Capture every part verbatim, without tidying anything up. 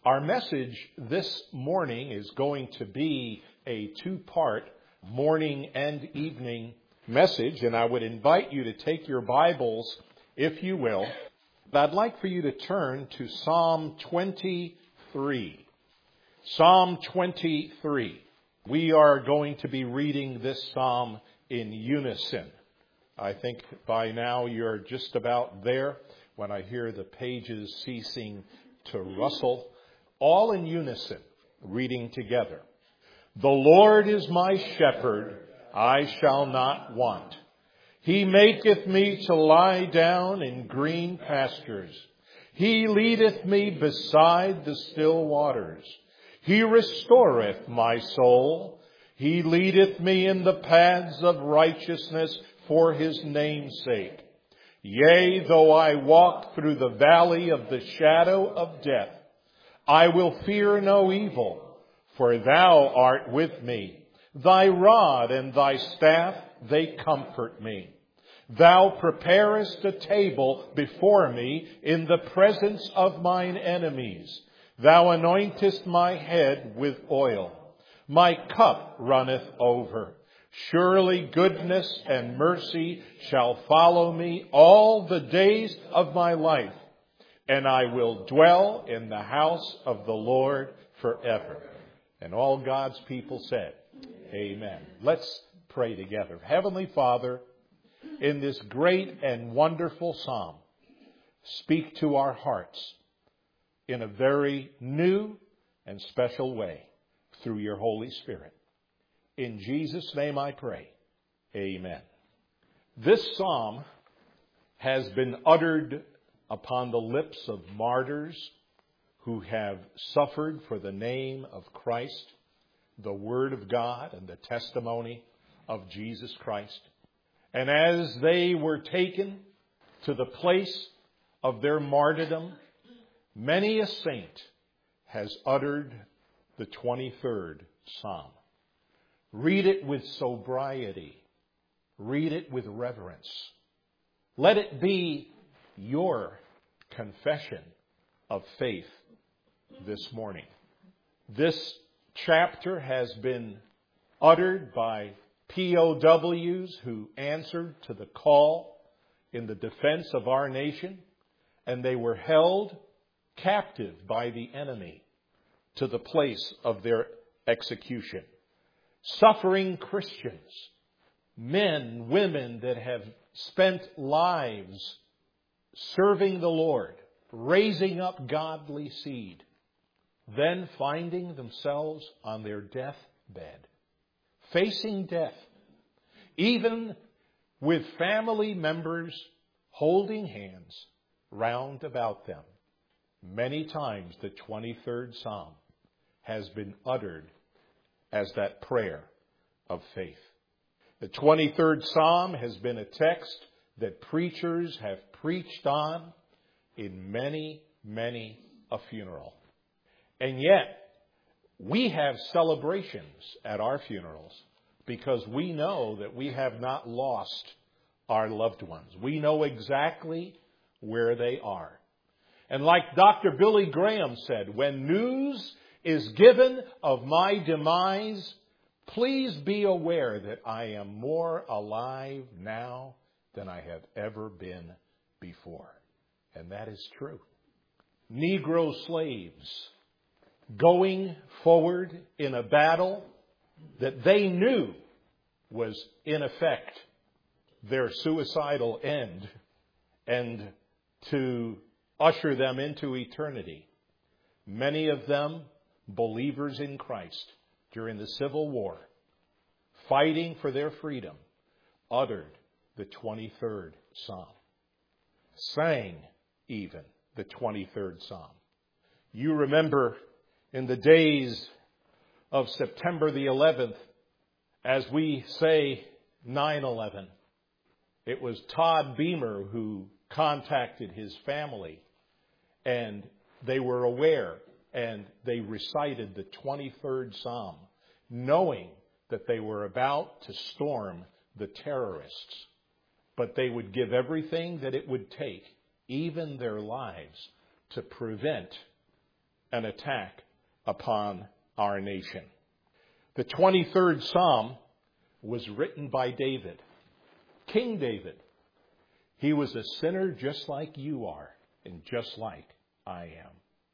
Our message this morning is going to be a two-part morning and evening message, and I would invite you to take your Bibles, if you will. But I'd like for you to turn to Psalm twenty-three. Psalm twenty-three. We are going to be reading this psalm in unison. I think by now you're just about there when I hear the pages ceasing to rustle. All in unison, reading together. The Lord is my shepherd, I shall not want. He maketh me to lie down in green pastures. He leadeth me beside the still waters. He restoreth my soul. He leadeth me in the paths of righteousness for his name's sake. Yea, though I walk through the valley of the shadow of death, I will fear no evil, for thou art with me. Thy rod and thy staff, they comfort me. Thou preparest a table before me in the presence of mine enemies. Thou anointest my head with oil. My cup runneth over. Surely goodness and mercy shall follow me all the days of my life, and I will dwell in the house of the Lord forever. And all God's people said, Amen. Let's pray together. Heavenly Father, in this great and wonderful psalm, speak to our hearts in a very new and special way through your Holy Spirit. In Jesus' name I pray. Amen. This psalm has been uttered upon the lips of martyrs who have suffered for the name of Christ, the Word of God, and the testimony of Jesus Christ. And as they were taken to the place of their martyrdom, many a saint has uttered the twenty-third Psalm. Read it with sobriety. Read it with reverence. Let it be your confession of faith this morning. This chapter has been uttered by P O Ws who answered to the call in the defense of our nation, and they were held captive by the enemy to the place of their execution. Suffering Christians, men, women that have spent lives serving the Lord, raising up godly seed, then finding themselves on their deathbed, facing death, even with family members holding hands round about them. Many times the twenty-third Psalm has been uttered as that prayer of faith. The twenty-third Psalm has been a text that preachers have preached on in many, many a funeral. And yet, we have celebrations at our funerals because we know that we have not lost our loved ones. We know exactly where they are. And like Doctor Billy Graham said, when news is given of my demise, please be aware that I am more alive now than I have ever been before. And that is true. Negro slaves going forward in a battle that they knew was in effect their suicidal end and to usher them into eternity. Many of them believers in Christ during the Civil War, fighting for their freedom, uttered the twenty-third Psalm, sang even the twenty-third Psalm. You remember in the days of September the eleventh, as we say nine eleven, it was Todd Beamer who contacted his family, and they were aware, and they recited the twenty-third Psalm, knowing that they were about to storm the terrorists. But they would give everything that it would take, even their lives, to prevent an attack upon our nation. The twenty-third Psalm was written by David, King David. He was a sinner just like you are and just like I am.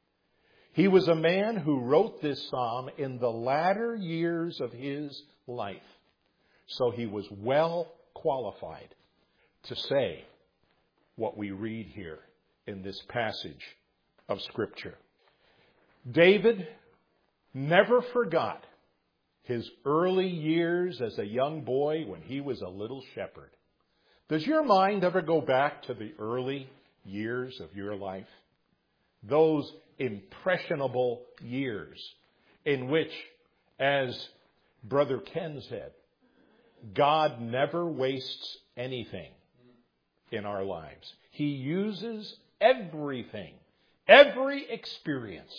He was a man who wrote this psalm in the latter years of his life. So he was well qualified to say what we read here in this passage of Scripture. David never forgot his early years as a young boy when he was a little shepherd. Does your mind ever go back to the early years of your life? Those impressionable years in which, as Brother Ken said, God never wastes anything in our lives. He uses everything, every experience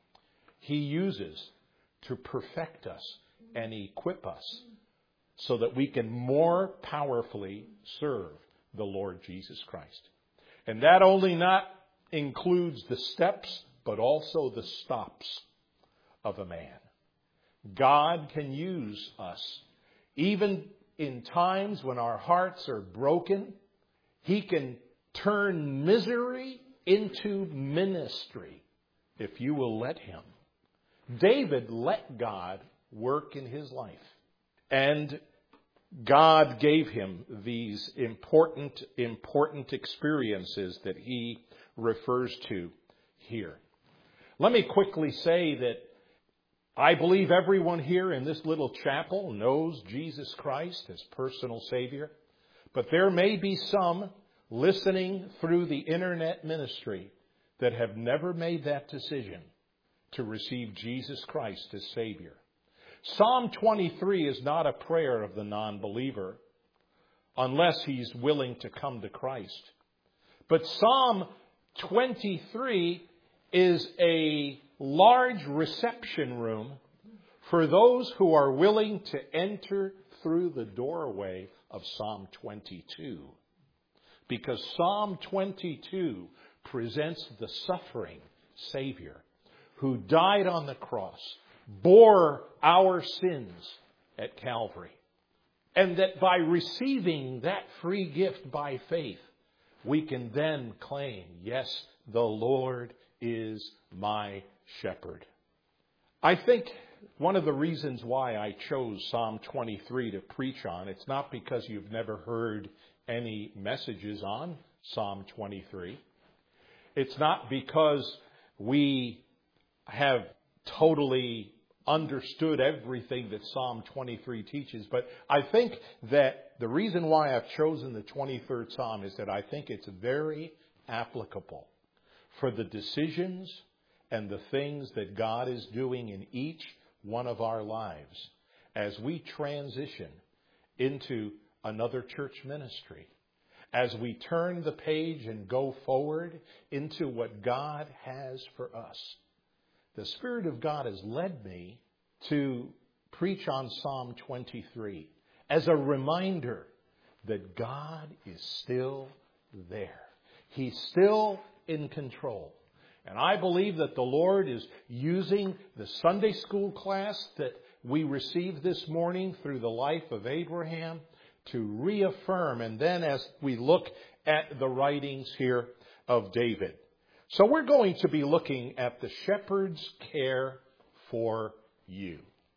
He uses to perfect us and equip us so that we can more powerfully serve the Lord Jesus Christ. And that only not includes the steps, but also the stops of a man. God can use us even in times when our hearts are broken. He can turn misery into ministry if you will let Him. David let God work in his life. And God gave him these important, important experiences that he refers to here. Let me quickly say that I believe everyone here in this little chapel knows Jesus Christ as personal Savior. But there may be some listening through the internet ministry that have never made that decision to receive Jesus Christ as Savior. Psalm twenty-three is not a prayer of the non-believer unless he's willing to come to Christ. But Psalm twenty-three is a large reception room for those who are willing to enter through the doorway of Psalm twenty-two. Because Psalm twenty-two presents the suffering Savior who died on the cross, bore our sins at Calvary. And that by receiving that free gift by faith, we can then claim, yes, the Lord is my shepherd. I think one of the reasons why I chose Psalm twenty-three to preach on, it's not because you've never heard any messages on Psalm twenty-three. It's not because we have totally understood everything that Psalm twenty-three teaches. But I think that the reason why I've chosen the twenty-third Psalm is that I think it's very applicable for the decisions and the things that God is doing in each one of our lives as we transition into another church ministry, as we turn the page and go forward into what God has for us. The Spirit of God has led me to preach on Psalm twenty-three as a reminder that God is still there. He's still in control. And I believe that the Lord is using the Sunday school class that we received this morning through the life of Abraham to reaffirm, and then as we look at the writings here of David. So we're going to be looking at the shepherd's care for you.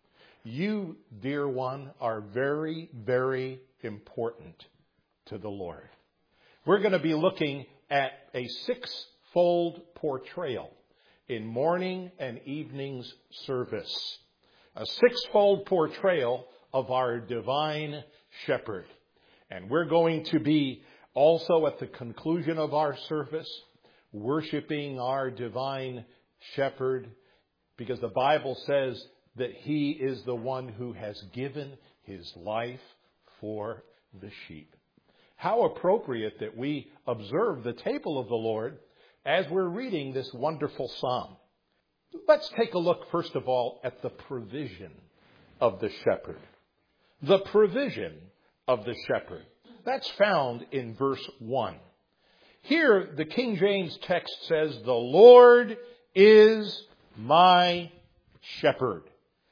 You, dear one, are very, very important to the Lord. We're going to be looking at a six-fold portrayal in morning and evening's service. A six-fold portrayal of our divine shepherd. And we're going to be also at the conclusion of our service worshiping our divine shepherd, because the Bible says that He is the one who has given His life for the sheep. How appropriate that we observe the table of the Lord as we're reading this wonderful psalm. Let's take a look, first of all, at the provision of the shepherd. The provision of the shepherd. That's found in verse one. Here, the King James text says, "The Lord is my shepherd.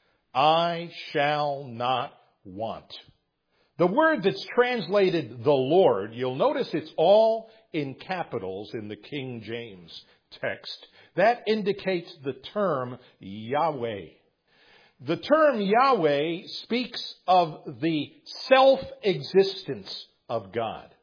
I shall not want. The word that's translated the Lord, you'll notice it's all in capitals in the King James text. That indicates the term Yahweh. The term Yahweh speaks of the self-existence of God.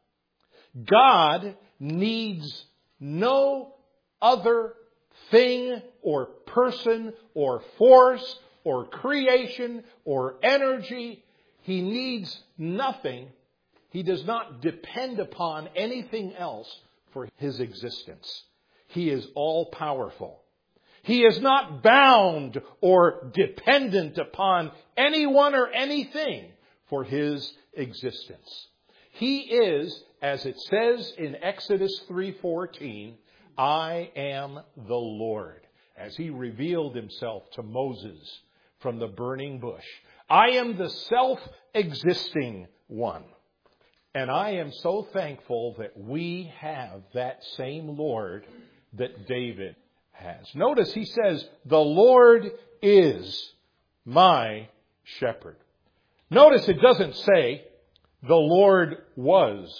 God needs no other thing or person or force or creation or energy. He needs nothing. He does not depend upon anything else for his existence. He is all-powerful. He is not bound or dependent upon anyone or anything for his existence. He is, as it says in Exodus three fourteen, I am the Lord, as he revealed himself to Moses from the burning bush. I am the self-existing one. And I am so thankful that we have that same Lord that David has. Notice he says, the Lord is my shepherd. Notice it doesn't say, the Lord was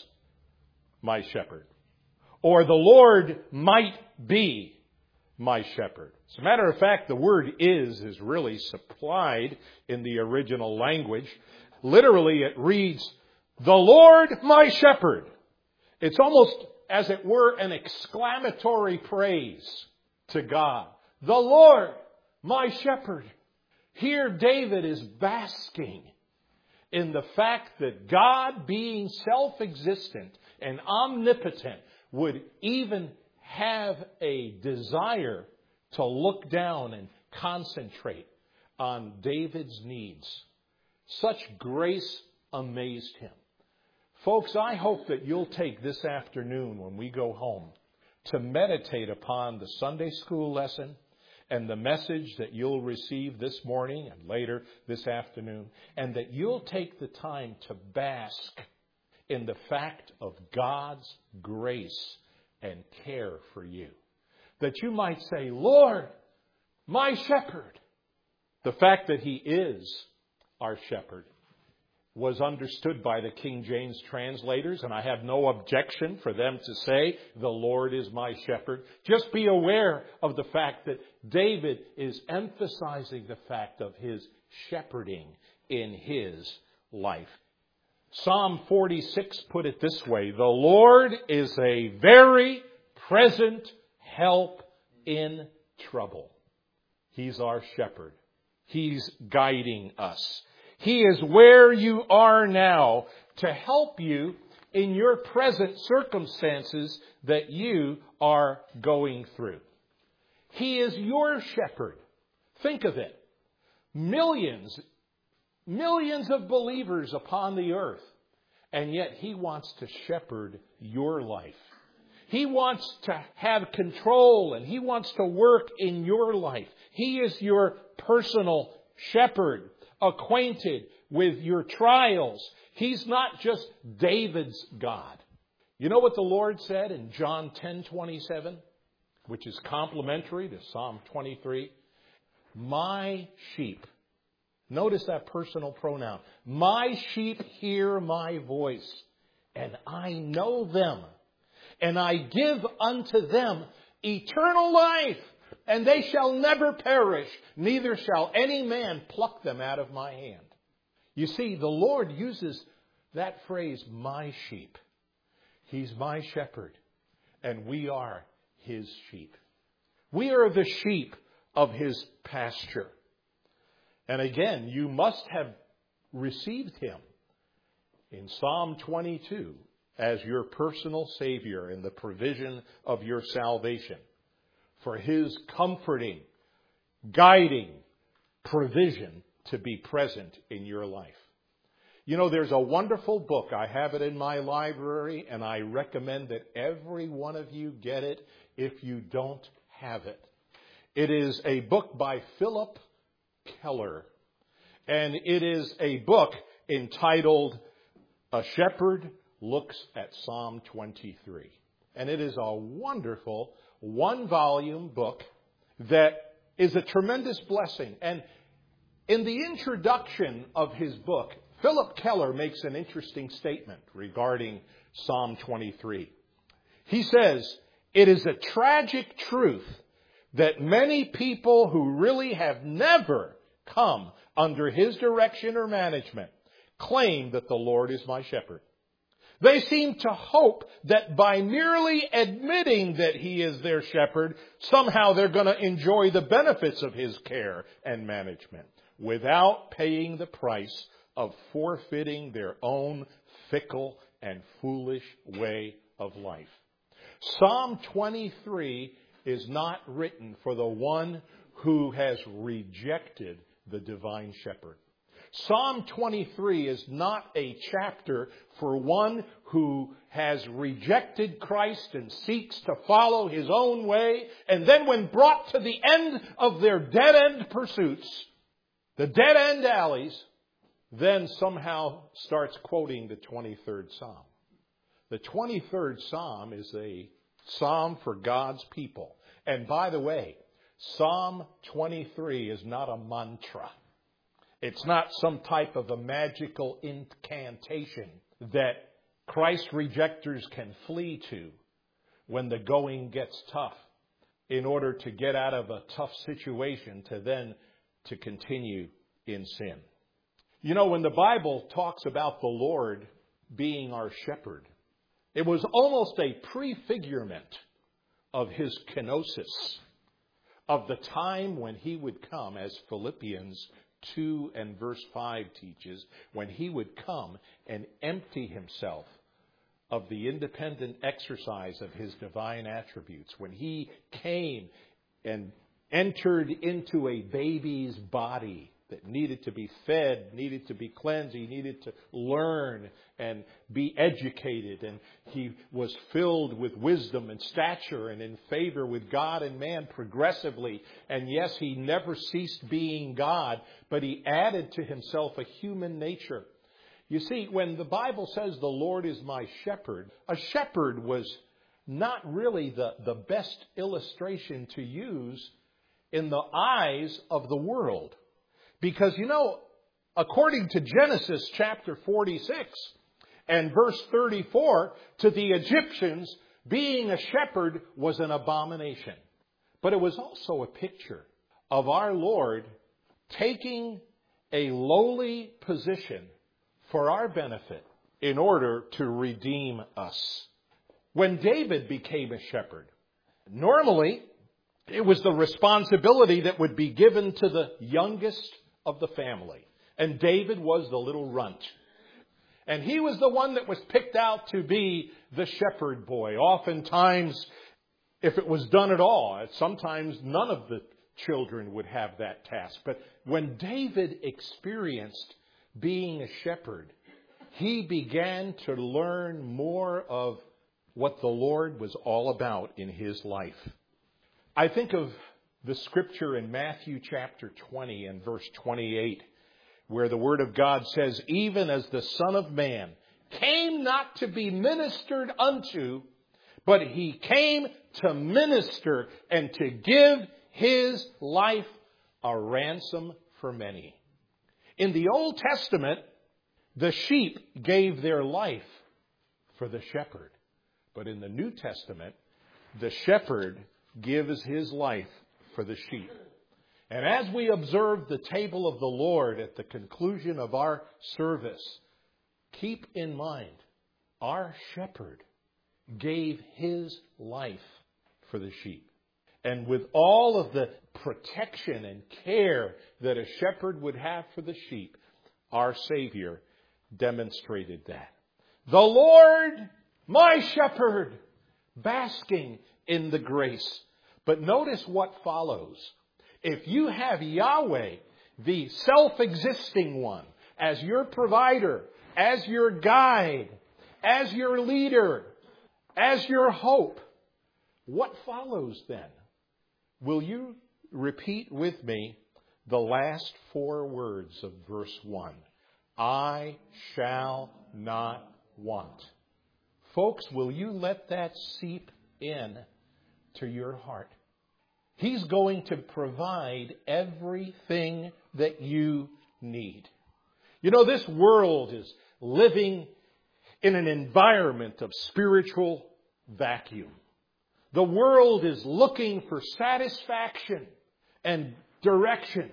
my shepherd. Or the Lord might be my shepherd. As a matter of fact, the word is is really supplied in the original language. Literally, it reads, the Lord my shepherd. It's almost as it were an exclamatory praise to God. The Lord my shepherd. Here David is basking in the fact that God, being self-existent and omnipotent, would even have a desire to look down and concentrate on David's needs. Such grace amazed him. Folks, I hope that you'll take this afternoon when we go home to meditate upon the Sunday school lesson and the message that you'll receive this morning and later this afternoon, and that you'll take the time to bask in the fact of God's grace and care for you. That you might say, Lord, my shepherd. The fact that he is our shepherd was understood by the King James translators, and I have no objection for them to say, the Lord is my shepherd. Just be aware of the fact that David is emphasizing the fact of his shepherding in his life. Psalm forty-six put it this way, the Lord is a very present help in trouble. He's our shepherd. He's guiding us. He is where you are now to help you in your present circumstances that you are going through. He is your shepherd. Think of it. Millions, millions of believers upon the earth, and yet he wants to shepherd your life. He wants to have control, and he wants to work in your life. He is your personal shepherd, acquainted with your trials. He's not just David's God. You know what the Lord said in John ten twenty-seven, which is complementary to Psalm twenty-three? My sheep. Notice that personal pronoun. My sheep hear my voice, and I know them, and I give unto them eternal life, and they shall never perish, neither shall any man pluck them out of my hand. You see, the Lord uses that phrase, my sheep. He's my shepherd, and we are his sheep. We are the sheep of his pasture. And again, you must have received him in Psalm twenty-two as your personal Savior in the provision of your salvation, for his comforting, guiding provision to be present in your life. You know, there's a wonderful book. I have it in my library, and I recommend that every one of you get it if you don't have it. It is a book by Philip Keller, and it is a book entitled A Shepherd Looks at Psalm twenty-three. And it is a wonderful one-volume book that is a tremendous blessing. And in the introduction of his book, Philip Keller makes an interesting statement regarding Psalm twenty-three. He says, "It is a tragic truth that many people who really have never come under his direction or management claim that the Lord is my shepherd. They seem to hope that by merely admitting that he is their shepherd, somehow they're going to enjoy the benefits of his care and management without paying the price of forfeiting their own fickle and foolish way of life." Psalm twenty-three is not written for the one who has rejected the divine shepherd. Psalm twenty-three is not a chapter for one who has rejected Christ and seeks to follow his own way, and then when brought to the end of their dead-end pursuits, the dead-end alleys, then somehow starts quoting the twenty-third Psalm. The twenty-third Psalm is a psalm for God's people. And by the way, Psalm twenty-three is not a mantra. It's not some type of a magical incantation that Christ rejectors can flee to when the going gets tough in order to get out of a tough situation to then to continue in sin. You know, when the Bible talks about the Lord being our shepherd, it was almost a prefigurement of his kenosis, of the time when he would come, as Philippians two and verse five teaches, when he would come and empty himself of the independent exercise of his divine attributes, when he came and entered into a baby's body that needed to be fed, needed to be cleansed, he needed to learn and be educated, and he was filled with wisdom and stature and in favor with God and man progressively. And yes, he never ceased being God, but he added to himself a human nature. You see, when the Bible says the Lord is my shepherd, a shepherd was not really the, the best illustration to use in the eyes of the world. Because, you know, according to Genesis chapter forty-six and verse thirty-four, to the Egyptians, being a shepherd was an abomination. But it was also a picture of our Lord taking a lowly position for our benefit in order to redeem us. When David became a shepherd, normally it was the responsibility that would be given to the youngest of the family. And David was the little runt. And he was the one that was picked out to be the shepherd boy. Oftentimes, if it was done at all, sometimes none of the children would have that task. But when David experienced being a shepherd, he began to learn more of what the Lord was all about in his life. I think of the scripture in Matthew chapter twenty and verse twenty-eight, where the Word of God says, "Even as the Son of Man came not to be ministered unto, but he came to minister and to give his life a ransom for many." In the Old Testament, the sheep gave their life for the shepherd. But in the New Testament, the shepherd gives his life for the sheep. And as we observe the table of the Lord at the conclusion of our service, keep in mind, our shepherd gave his life for the sheep. And with all of the protection and care that a shepherd would have for the sheep, our Savior demonstrated that. The Lord, my shepherd, basking in the grace. But notice what follows. If you have Yahweh, the self-existing one, as your provider, as your guide, as your leader, as your hope, what follows then? Will you repeat with me the last four words of verse one? I shall not want. Folks, will you let that seep in to your heart? He's going to provide everything that you need. You know, this world is living in an environment of spiritual vacuum. The world is looking for satisfaction and direction.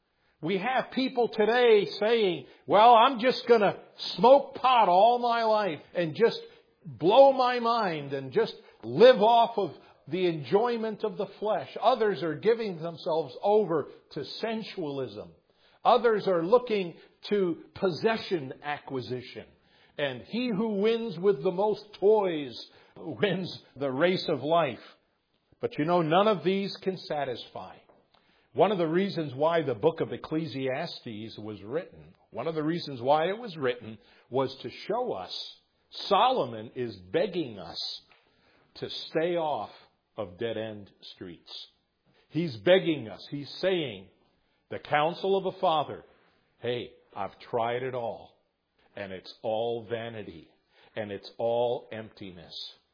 We have people today saying, well, I'm just going to smoke pot all my life and just blow my mind and just live off of the enjoyment of the flesh. Others are giving themselves over to sensualism. Others are looking to possession acquisition. And he who wins with the most toys wins the race of life. But you know, none of these can satisfy. One of the reasons why the book of Ecclesiastes was written, one of the reasons why it was written was to show us, Solomon is begging us to stay off of dead-end streets. He's begging us. He's saying, the counsel of a father, hey, I've tried it all, and it's all vanity, and it's all emptiness.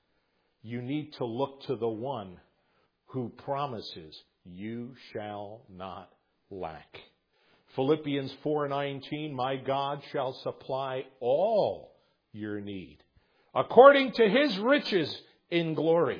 You need to look to the one who promises you shall not lack. Philippians four nineteen, my God shall supply all your need according to his riches in glory.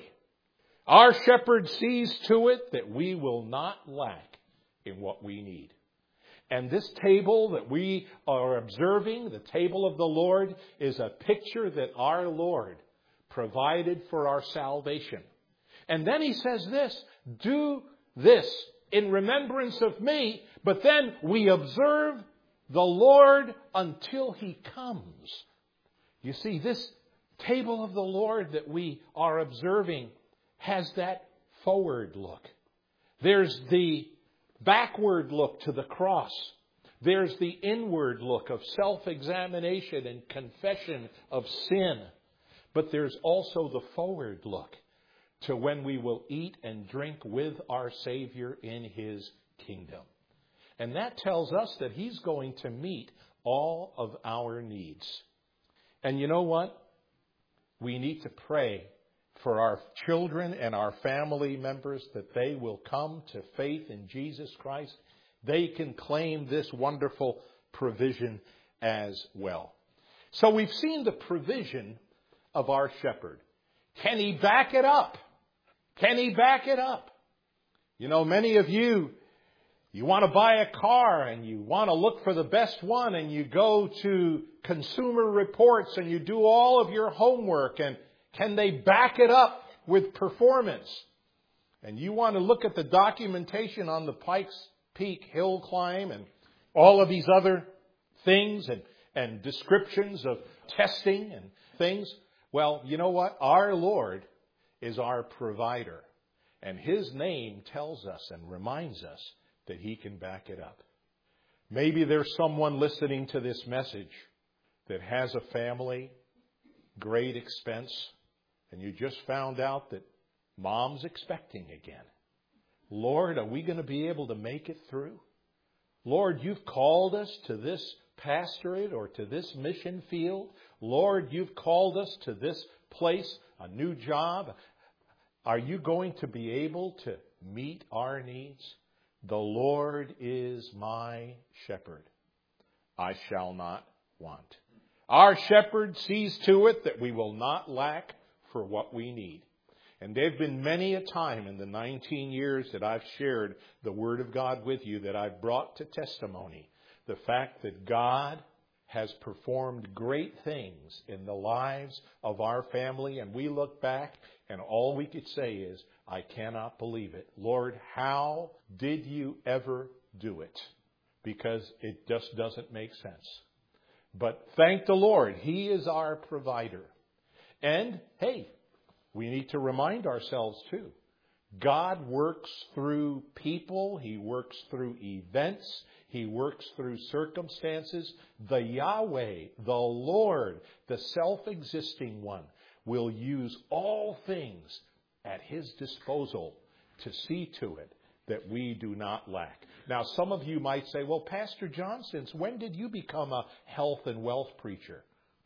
Our shepherd sees to it that we will not lack in what we need. And this table that we are observing, the table of the Lord, is a picture that our Lord provided for our salvation. And then he says this, do this in remembrance of me, but then we observe the Lord until he comes. You see, this table of the Lord that we are observing has that forward look. There's the backward look to the cross. There's the inward look of self-examination and confession of sin. But there's also the forward look to when we will eat and drink with our Savior in his kingdom. And that tells us that he's going to meet all of our needs. And you know what? We need to pray for our children and our family members that they will come to faith in Jesus Christ. They can claim this wonderful provision as well. So we've seen the provision of our shepherd. Can he back it up? Can he back it up? You know, many of you, you want to buy a car and you want to look for the best one and you go to Consumer Reports and you do all of your homework, and can they back it up with performance? And you want to look at the documentation on the Pikes Peak hill climb and all of these other things and, and descriptions of testing and things. Well, you know what? Our Lord is our provider. And his name tells us and reminds us that he can back it up. Maybe there's someone listening to this message that has a family, great expense, and you just found out that mom's expecting again. Lord, are we going to be able to make it through? Lord, you've called us to this pastorate or to this mission field. Lord, you've called us to this place, a new job. Are you going to be able to meet our needs? The Lord is my shepherd. I shall not want. Our shepherd sees to it that we will not lack for what we need. And there have been many a time in the nineteen years that I've shared the Word of God with you that I've brought to testimony the fact that God has performed great things in the lives of our family. And we look back and all we could say is, I cannot believe it. Lord, how did you ever do it? Because it just doesn't make sense. But thank the Lord, he is our provider. And hey, we need to remind ourselves too, God works through people. He works through events. He works through circumstances. The Yahweh, the Lord, the self-existing one, will use all things at his disposal to see to it that we do not lack. Now, some of you might say, well, Pastor John, since when did you become a health and wealth preacher?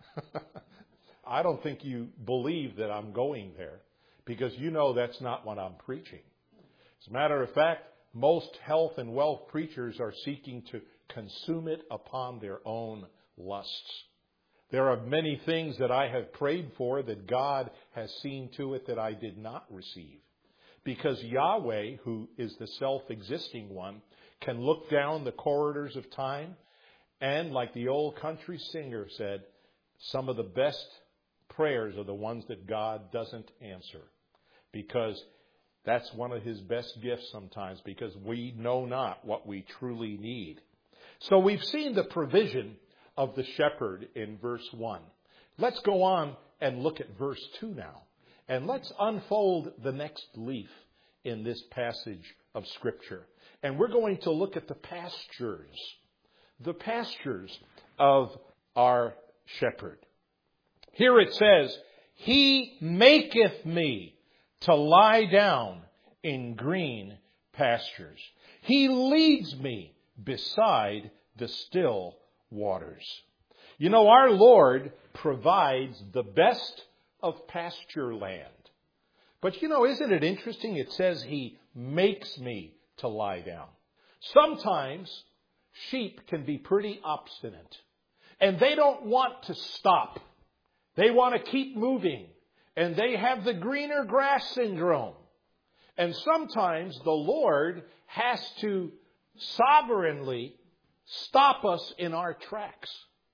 I don't think you believe that I'm going there, because you know that's not what I'm preaching. As a matter of fact, most health and wealth preachers are seeking to consume it upon their own lusts. There are many things that I have prayed for that God has seen to it that I did not receive. Because Yahweh, who is the self-existing one, can look down the corridors of time and, like the old country singer said, some of the best prayers are the ones that God doesn't answer. Because that's one of His best gifts sometimes, because we know not what we truly need. So we've seen the provision of the shepherd in verse one. Let's go on and look at verse two now. And let's unfold the next leaf in this passage of Scripture. And we're going to look at the pastures, the pastures of our shepherd. Here it says, He maketh me to lie down in green pastures. He leads me beside the still waters. You know, our Lord provides the best of pasture land. But you know, isn't it interesting? It says He makes me to lie down. Sometimes sheep can be pretty obstinate. And they don't want to stop. They want to keep moving. And they have the greener grass syndrome. And sometimes the Lord has to sovereignly stop us in our tracks.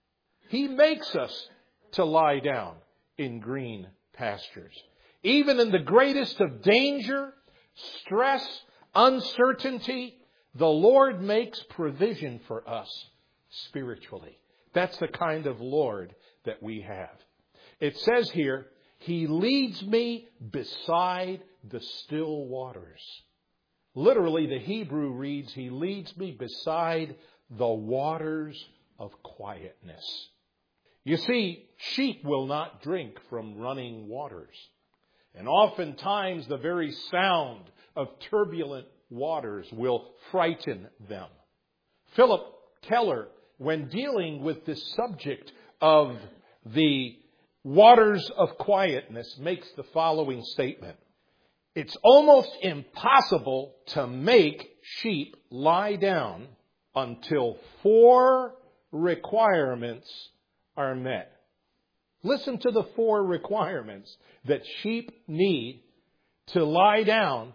He makes us to lie down in green pastures. Even in the greatest of danger, stress, uncertainty, the Lord makes provision for us spiritually. That's the kind of Lord that we have. It says here, He leads me beside the still waters. Literally, the Hebrew reads, He leads me beside the waters of quietness. You see, sheep will not drink from running waters. And oftentimes the very sound of turbulent waters will frighten them. Philip Keller, when dealing with this subject of the waters of quietness, makes the following statement. It's almost impossible to make sheep lie down until four requirements are met. Listen to the four requirements that sheep need to lie down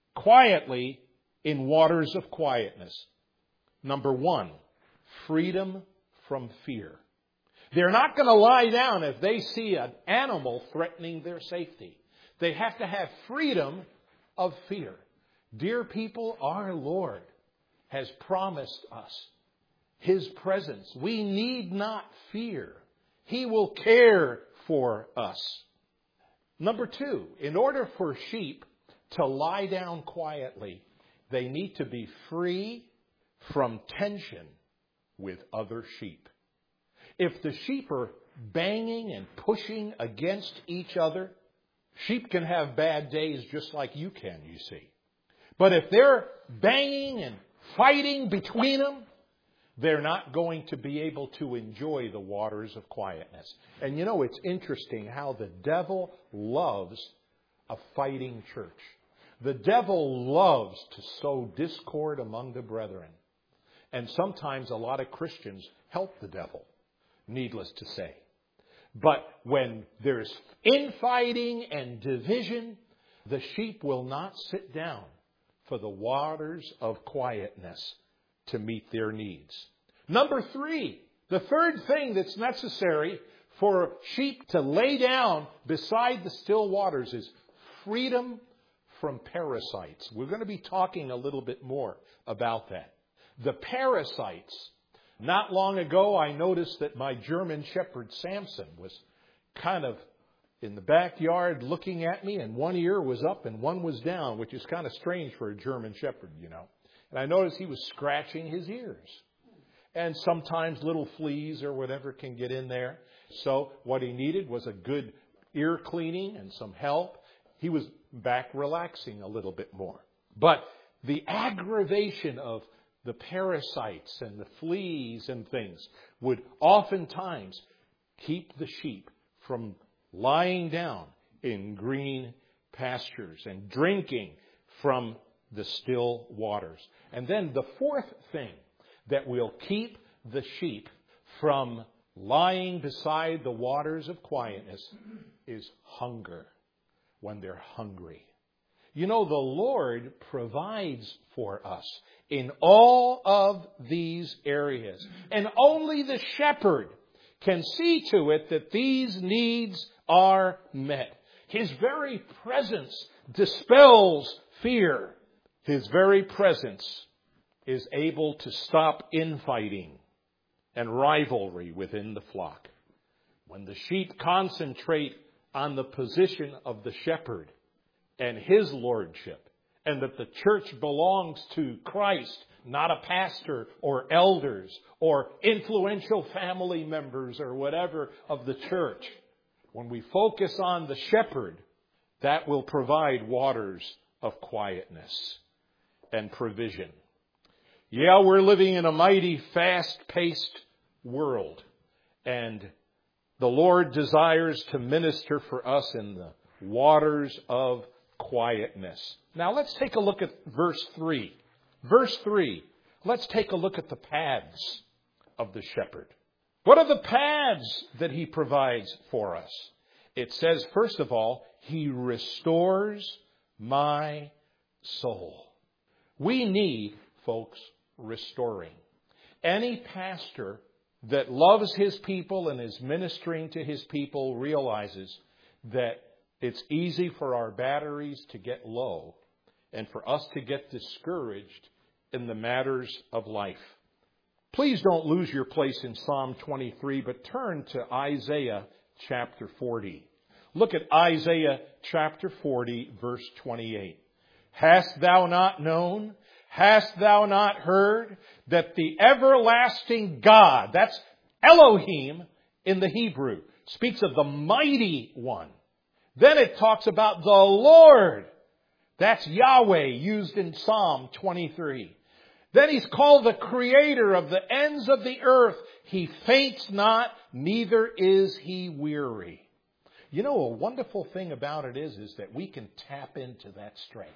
quietly in waters of quietness. Number one, freedom from fear. They're not going to lie down if they see an animal threatening their safety. They have to have freedom of fear. Dear people, our Lord has promised us His presence. We need not fear. He will care for us. Number two, in order for sheep to lie down quietly, they need to be free from tension with other sheep. If the sheep are banging and pushing against each other, sheep can have bad days just like you can, you see. But if they're banging and fighting between them, they're not going to be able to enjoy the waters of quietness. And you know, it's interesting how the devil loves a fighting church. The devil loves to sow discord among the brethren. And sometimes a lot of Christians help the devil, needless to say. But when there's infighting and division, the sheep will not sit down for the waters of quietness to meet their needs. Number three, the third thing that's necessary for sheep to lay down beside the still waters is freedom from parasites. We're going to be talking a little bit more about that. The parasites. Not long ago, I noticed that my German Shepherd, Samson, was kind of in the backyard looking at me, and one ear was up and one was down, which is kind of strange for a German Shepherd, you know. And I noticed he was scratching his ears. And sometimes little fleas or whatever can get in there. So what he needed was a good ear cleaning and some help. He was back relaxing a little bit more. But the aggravation of the parasites and the fleas and things would oftentimes keep the sheep from lying down in green pastures and drinking from the still waters. And then the fourth thing that will keep the sheep from lying beside the waters of quietness is hunger, when they're hungry. You know, the Lord provides for us in all of these areas. And only the shepherd can see to it that these needs are met. His very presence dispels fear. His very presence is able to stop infighting and rivalry within the flock. When the sheep concentrate on the position of the shepherd and his lordship, and that the church belongs to Christ, not a pastor or elders or influential family members or whatever of the church. When we focus on the shepherd, that will provide waters of quietness and provision. Yeah, we're living in a mighty fast-paced world, and the Lord desires to minister for us in the waters of quietness. Now let's take a look at verse three. Verse three, let's take a look at the paths of the shepherd. What are the paths that he provides for us? It says, first of all, he restores my soul. We need, folks, restoring. Any pastor that loves his people and is ministering to his people realizes that it's easy for our batteries to get low and for us to get discouraged in the matters of life. Please don't lose your place in Psalm twenty-three, but turn to Isaiah chapter forty. Look at Isaiah chapter forty, verse twenty-eight. Hast thou not known? Hast thou not heard that the everlasting God, that's Elohim in the Hebrew, speaks of the mighty one. Then it talks about the Lord. That's Yahweh used in Psalm twenty-three. Then he's called the creator of the ends of the earth. He faints not, neither is he weary. You know, a wonderful thing about it is, is that we can tap into that strength.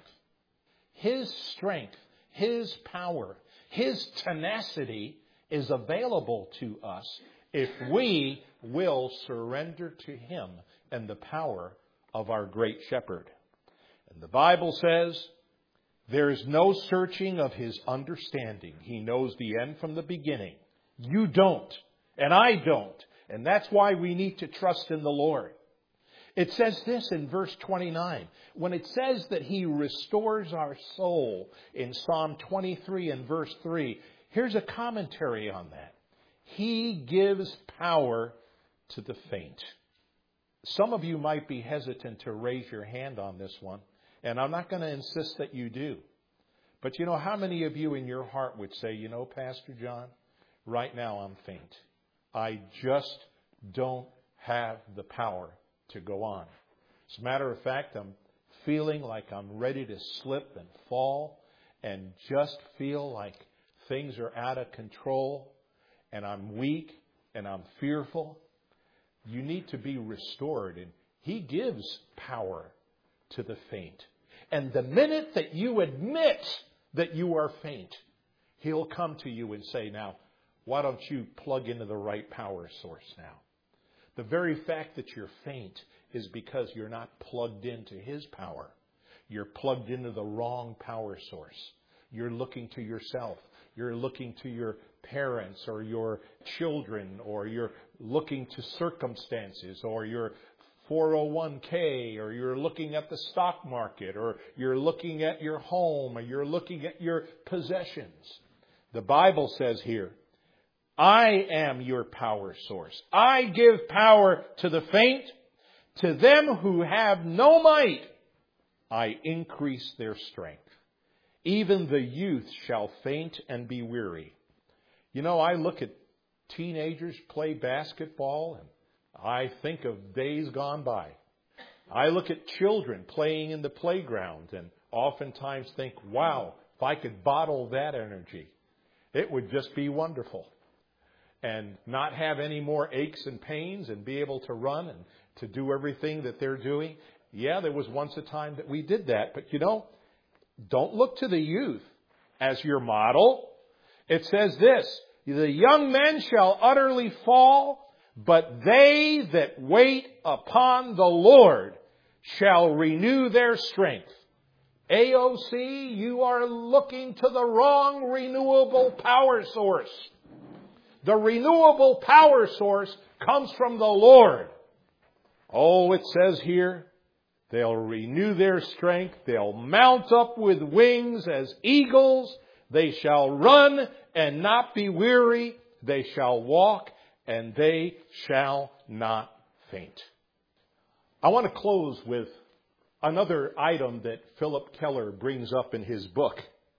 His strength, His power, His tenacity is available to us if we will surrender to Him and the power of our great shepherd. And the Bible says, there is no searching of His understanding. He knows the end from the beginning. You don't, and I don't. And that's why we need to trust in the Lord. It says this in verse twenty-nine. When it says that He restores our soul in Psalm twenty-three and verse three, here's a commentary on that. He gives power to the faint. Some of you might be hesitant to raise your hand on this one, and I'm not going to insist that you do. But you know, how many of you in your heart would say, you know, Pastor John, right now I'm faint. I just don't have the power to go on. As a matter of fact, I'm feeling like I'm ready to slip and fall and just feel like things are out of control and I'm weak and I'm fearful. You need to be restored, and He gives power to the faint. And the minute that you admit that you are faint, He'll come to you and say, now, why don't you plug into the right power source now? The very fact that you're faint is because you're not plugged into His power. You're plugged into the wrong power source. You're looking to yourself. You're looking to your parents or your children, or you're looking to circumstances, or your four oh one k, or you're looking at the stock market, or you're looking at your home, or you're looking at your possessions. The Bible says here, I am your power source. I give power to the faint. To them who have no might, I increase their strength. Even the youth shall faint and be weary. You know, I look at teenagers play basketball and I think of days gone by. I look at children playing in the playground and oftentimes think, wow, if I could bottle that energy, it would just be wonderful. And not have any more aches and pains and be able to run and to do everything that they're doing. Yeah, there was once a time that we did that. But you know, Don't look to the youth as your model. It says this, the young men shall utterly fall, but they that wait upon the Lord shall renew their strength. A O C, you are looking to the wrong renewable power source. The renewable power source comes from the Lord. Oh, it says here, they'll renew their strength. They'll mount up with wings as eagles. They shall run and not be weary. They shall walk and they shall not faint. I want to close with another item that Philip Keller brings up in his book.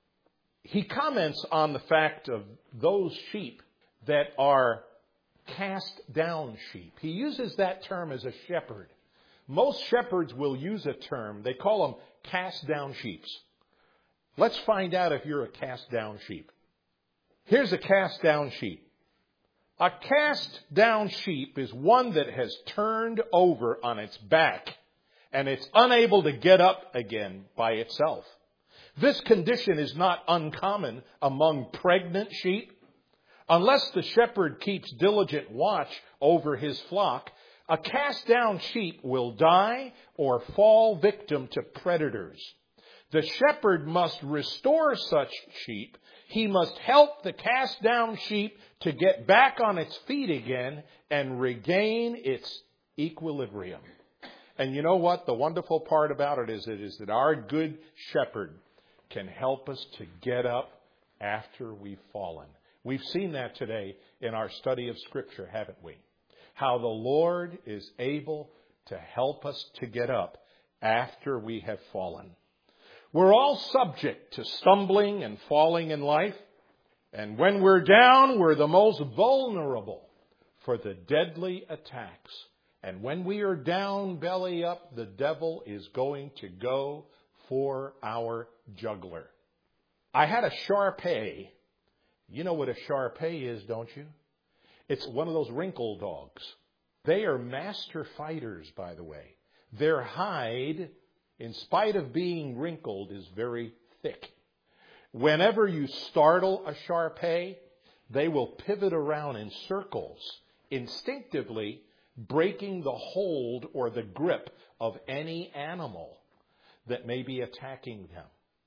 He comments on the fact of those sheep that are cast down sheep. He uses that term as a shepherd. Most shepherds will use a term. They call them cast down sheep. Let's find out if you're a cast down sheep. Here's a cast down sheep. A cast down sheep is one that has turned over on its back and it's unable to get up again by itself. This condition is not uncommon among pregnant sheep. Unless the shepherd keeps diligent watch over his flock, a cast down sheep will die or fall victim to predators. The shepherd must restore such sheep. He must help the cast down sheep to get back on its feet again and regain its equilibrium. And you know what? The wonderful part about it is, it is that our good shepherd can help us to get up after we've fallen. We've seen that today in our study of Scripture, haven't we? How the Lord is able to help us to get up after we have fallen. We're all subject to stumbling and falling in life. And when we're down, we're the most vulnerable for the deadly attacks. And when we are down, belly up, the devil is going to go for our jugular. I had a Shar-Pei. You know what a Shar-Pei is, don't you? It's one of those wrinkle dogs. They are master fighters, by the way. Their hide, in spite of being wrinkled, is very thick. Whenever you startle a Shar-Pei, they will pivot around in circles, instinctively breaking the hold or the grip of any animal that may be attacking them.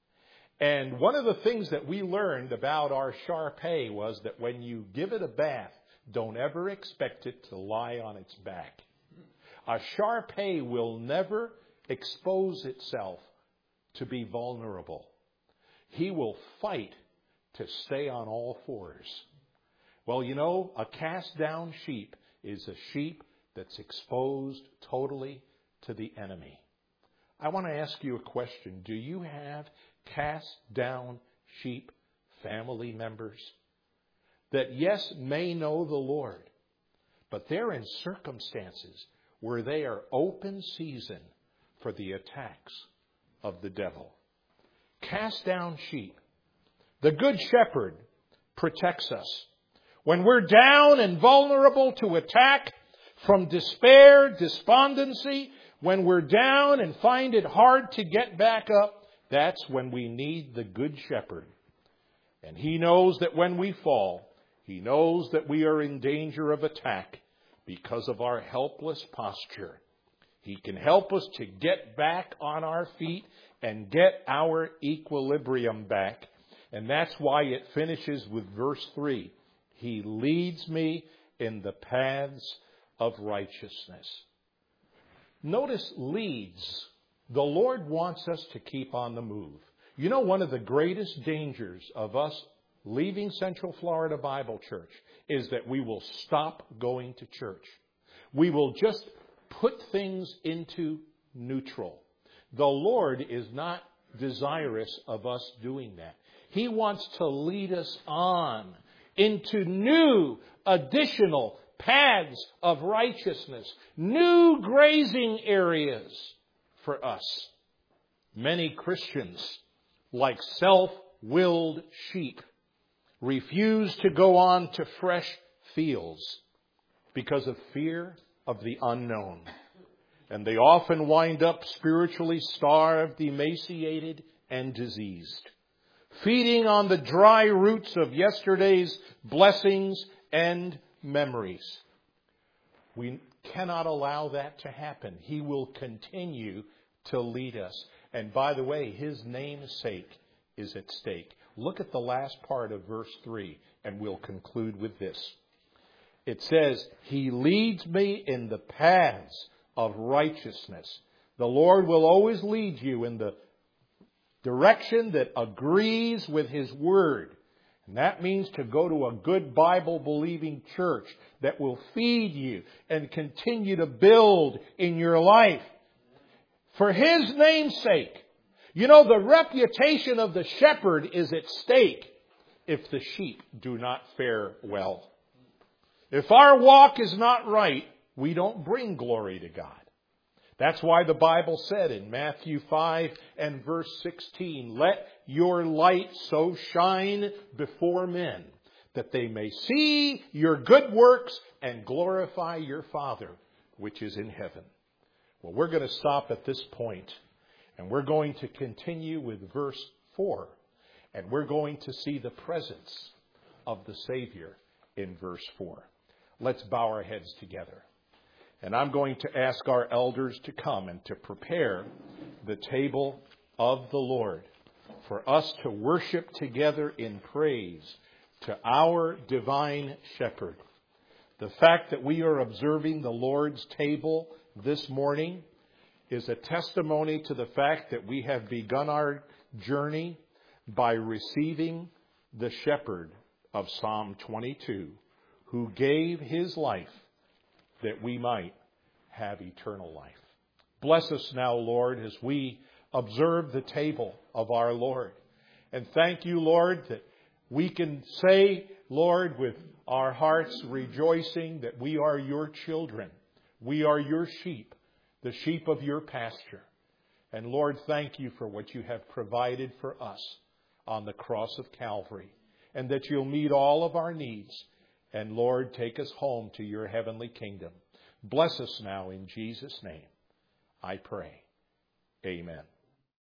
And one of the things that we learned about our Shar-Pei was that when you give it a bath, don't ever expect it to lie on its back. A Shar-Pei will never expose itself to be vulnerable. He will fight to stay on all fours. Well, you know, a cast down sheep is a sheep that's exposed totally to the enemy. I want to ask you a question. Do you have cast down sheep family members that, yes, may know the Lord, but they're in circumstances where they are open season for the attacks of the devil? Cast down sheep. The good shepherd protects us. When we're down and vulnerable to attack from despair, despondency, when we're down and find it hard to get back up, that's when we need the good shepherd. And he knows that when we fall, he knows that we are in danger of attack because of our helpless posture. He can help us to get back on our feet and get our equilibrium back. And that's why it finishes with verse three. He leads me in the paths of righteousness. Notice leads. The Lord wants us to keep on the move. You know, one of the greatest dangers of us leaving Central Florida Bible Church is that we will stop going to church. We will just put things into neutral. The Lord is not desirous of us doing that. He wants to lead us on into new, additional paths of righteousness, new grazing areas for us. Many Christians, like self-willed sheep, refuse to go on to fresh fields because of fear of the unknown. And they often wind up spiritually starved, emaciated, and diseased, feeding on the dry roots of yesterday's blessings and memories. We cannot allow that to happen. He will continue to lead us. And by the way, His name's sake is at stake. Look at the last part of verse three, and we'll conclude with this. It says, He leads me in the paths of righteousness. The Lord will always lead you in the direction that agrees with His Word. And that means to go to a good Bible-believing church that will feed you and continue to build in your life. For His name's sake. You know, the reputation of the shepherd is at stake if the sheep do not fare well. If our walk is not right, we don't bring glory to God. That's why the Bible said in Matthew five and verse sixteen, let your light so shine before men that they may see your good works and glorify your Father which is in heaven. Well, we're going to stop at this point, and we're going to continue with verse four, and we're going to see the presence of the Savior in verse four. Let's bow our heads together. And I'm going to ask our elders to come and to prepare the table of the Lord for us to worship together in praise to our divine shepherd. The fact that we are observing the Lord's table this morning is a testimony to the fact that we have begun our journey by receiving the shepherd of Psalm twenty-two, who gave His life that we might have eternal life. Bless us now, Lord, as we observe the table of our Lord. And thank you, Lord, that we can say, Lord, with our hearts rejoicing that we are your children. We are your sheep, the sheep of your pasture. And Lord, thank you for what you have provided for us on the cross of Calvary, and that you'll meet all of our needs. And Lord, take us home to your heavenly kingdom. Bless us now in Jesus' name, I pray. Amen.